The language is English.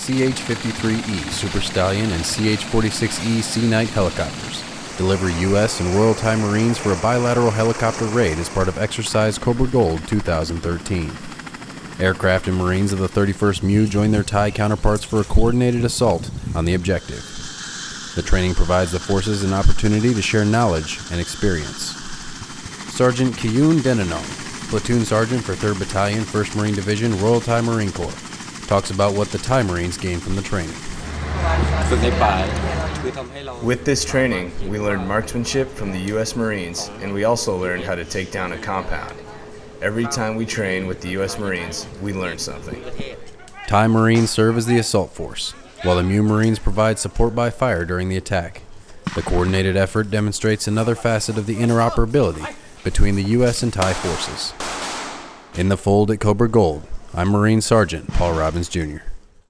CH-53E Super Stallion and CH-46E Sea Knight helicopters deliver U.S. and Royal Thai Marines for a bilateral helicopter raid as part of Exercise Cobra Gold 2013. Aircraft and Marines of the 31st MEU join their Thai counterparts for a coordinated assault on the objective. The training provides the forces an opportunity to share knowledge and experience. Sergeant Kiyun Denanong, Platoon Sergeant for 3rd Battalion, 1st Marine Division, Royal Thai Marine Corps, talks about what the Thai Marines gain from the training. With this training, we learned marksmanship from the U.S. Marines, and we also learned how to take down a compound. Every time we train with the U.S. Marines, we learn something. Thai Marines serve as the assault force, while the MEU Marines provide support by fire during the attack. The coordinated effort demonstrates another facet of the interoperability between the U.S. and Thai forces. In the fold at Cobra Gold, I'm Marine Sergeant Paul Robbins, Jr.